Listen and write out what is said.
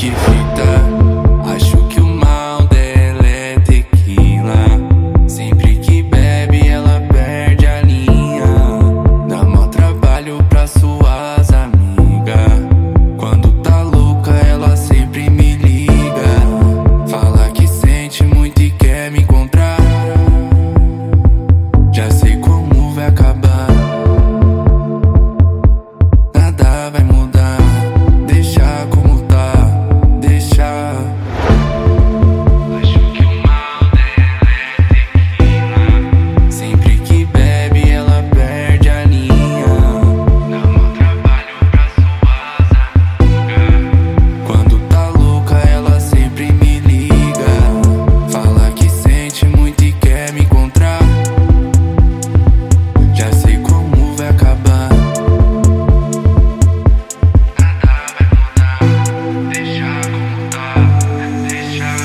de fita. Acho que o mal dela é tequila. Sempre que bebe ela perde a linha. Dá mó trabalho pra suas amigas. Quando tá louca ela sempre me liga. Fala que sente muito e quer me encontrar. Já sei como vai acabar. Nada vai mudar. Deixa como tá, deixa. Acho que o mal dela é tequila. Sempre que bebe ela perde a linha. Dá mó trabalho pra suas amigas. Quando tá louca ela sempre me liga. Fala que sente muito e quer me encontrar. Já sei como vai acabar. Nada vai mudar. Deixa como tá, deixa.